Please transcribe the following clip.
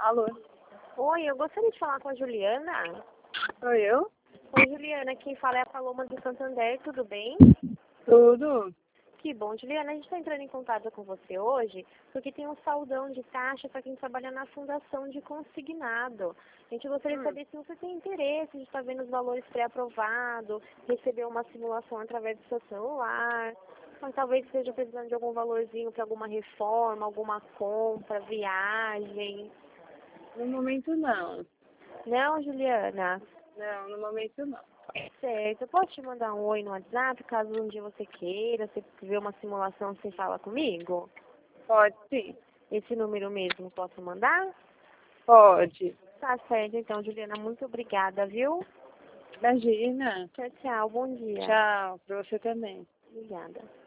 Alô? Oi, eu gostaria de falar com a Juliana. Sou eu? Oi, Juliana, quem fala é a Paloma do Santander, tudo bem? Tudo? Que bom, Juliana, a gente está entrando em contato com você hoje porque tem um saldão de taxa para quem trabalha na Fundação de Consignado. A gente gostaria de saber se você tem interesse de estar vendo os valores pré-aprovados, receber uma simulação através do seu celular, ou talvez esteja precisando de algum valorzinho para alguma reforma, alguma compra, viagem. No momento não. Não, Juliana? Não, no momento não. Certo, eu posso te mandar um oi no WhatsApp, caso um dia você queira, você ver uma simulação, você fala comigo? Pode sim. Esse número mesmo, posso mandar? Pode. Tá certo, então, Juliana, muito obrigada, viu? Imagina. Tchau, tchau, bom dia. Tchau, pra você também. Obrigada.